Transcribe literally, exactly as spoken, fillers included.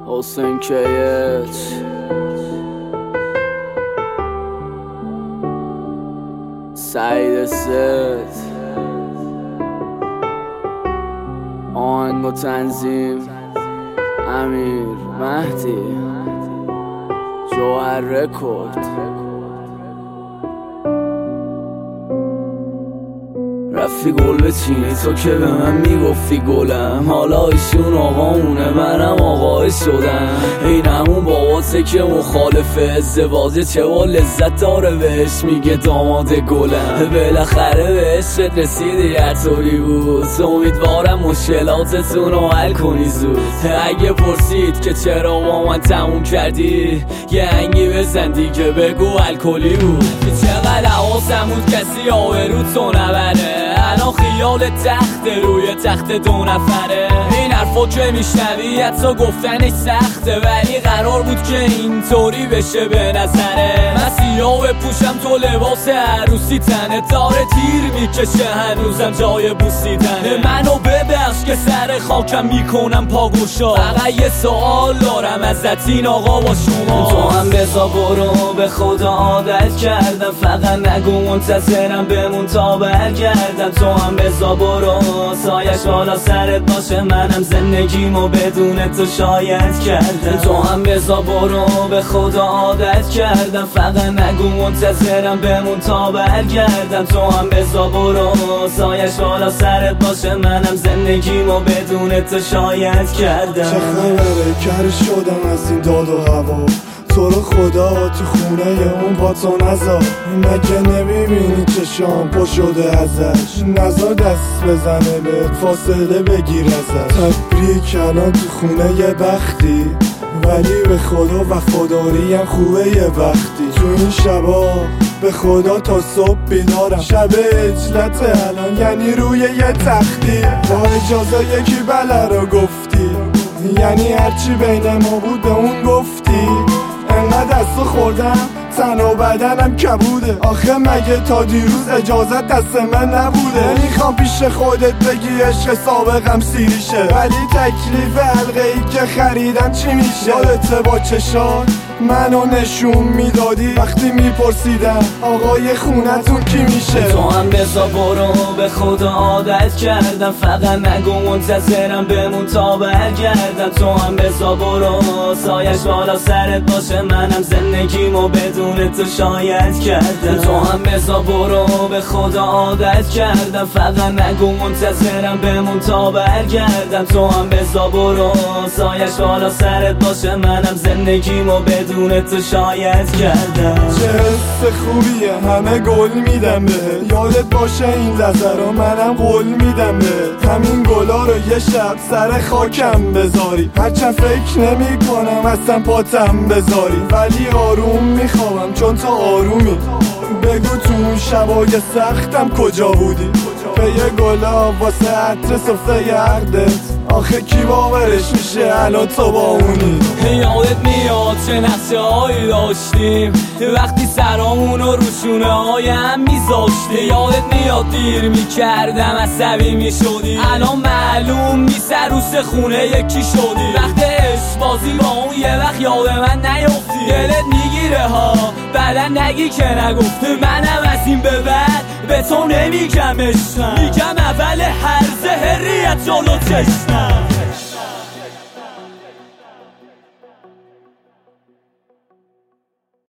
حسین کیچ سعید ست آهنگ و تنظیم امیر مهدی جوهر رکورد. رفتی گل بچینی تو که به من میگفتی گلم، حالا ایشون آقامونه منم آقای شدم. این همون باباته که مخالف ازدواجه، چه با لذت داره بهش میگه داماد گلم. بالاخره بهش رسیدی هر طوری بود، امیدوارم مشکلاتتون رو حل کنی زود. اگه پرسید که چرا با من تموم کردی، یه هنگی بزن دیگه بگو الکلی بود. چقدر حواسم بود کسی آبرو تو نبره، الان خیال تخت روی تخت دو نفره. این حرفا که میشنوی حتی گفتنش سخته، ولی قرار بود که اینطوری بشه به نظره. من سیاه بپوشم تو لباس عروسی، تنه داره تیر میکشه هنوزم جای بوسیدنه. منو ببخش که سر خاکم میکنم پاگوشا، فقط یه سوال دارم ازت این آقا با شما. تو هم بزا برو، به خدا عادت کردم، فقط نگو منتظرم بمون تا برگردم. تو هم بزا برو، سایش بالا سرت باشه، منم زندگیمو بدون تو شاید کردم. تو هم بزا برو، به خدا عادت کردم، فقط نگو منتظرم بمون تا برگردم. تو هم بزا برو، سایش بالا سرت باشه، منم زندگیمو بدون تو شاید کردم. چه خبره کر شدم از این داد و هوا، تو رو خدا تو خونه اون با تو نذار. مگه نمیبینی چشام پر شده ازش، نذار دست بزنه بهت فاصله بگیر ازش. تبریک الان تو خونه یه بختی، ولی به خدا وفاداری هم خوبه یه وقتی. تو این شبا به خدا تا صبح بیدارم، شب اجلت الان یعنی روی یه تختی. با اجازه یکی بله رو گفتی، یعنی هرچی بین ما بود به اون گفتی. انقدر دستو خوردم تن و بدنم کبوده، آخه مگه تا دیروز اجازت دست من نبوده؟ میخوام پیش خودت بگی عشق سابقم سیریشه، ولی تکلیف حلقه ای که خریدم چی میشه؟ یادت با چشات منو نشون میدادی وقتی میپرسیدم آقای خونتون کی میشه؟ تو هم بزا برو، به خدا عادت کردم، فقط نگو منتظرم بمون تا برگردم. تو هم بزا برو، سایش بالا سرت باشه، منم زندگیمو بدون تو شاید کردم. تو هم بزا برو، به خدا عادت کردم، فقط نگو منتظرم بمون تا برگردم. تو هم بزا برو، سایش بالا سرت باشه، منم زندگیمو بدون دونه تو شاید کردم. چه حس خوبیه همه گل میدم بهت، یادت باشه این لحظه رو منم قول میدم بهت. همین گلا رو یه شب سر خاکم بذاری، هرچند فکر نمی کنم اصلا پاتم بذاری، ولی آروم میخوابم چون تو آرومی. بگو تو اون شبای سختم کجا بودی؟ به یه گلا واسه عطر صفحه عقدت، آخه کی باورش میشه الان تو با اونی؟ یادت میاد چه نقشه هایی داشتیم وقتی سرامونو رو شونه های هم میذاشتیم؟ یادت میاد دیر میکردم عصبی میشدی، الان معلوم نیست عروس خونه یکی شدی. وقت عشق بازی با اون یه وقت یاد من نیفتی، دلت میگیره ها بعدا نگی که نگفته. منم از این به بعد به تو نمیگم عشقم، میگم اول هرزه هریت جلو چشمم.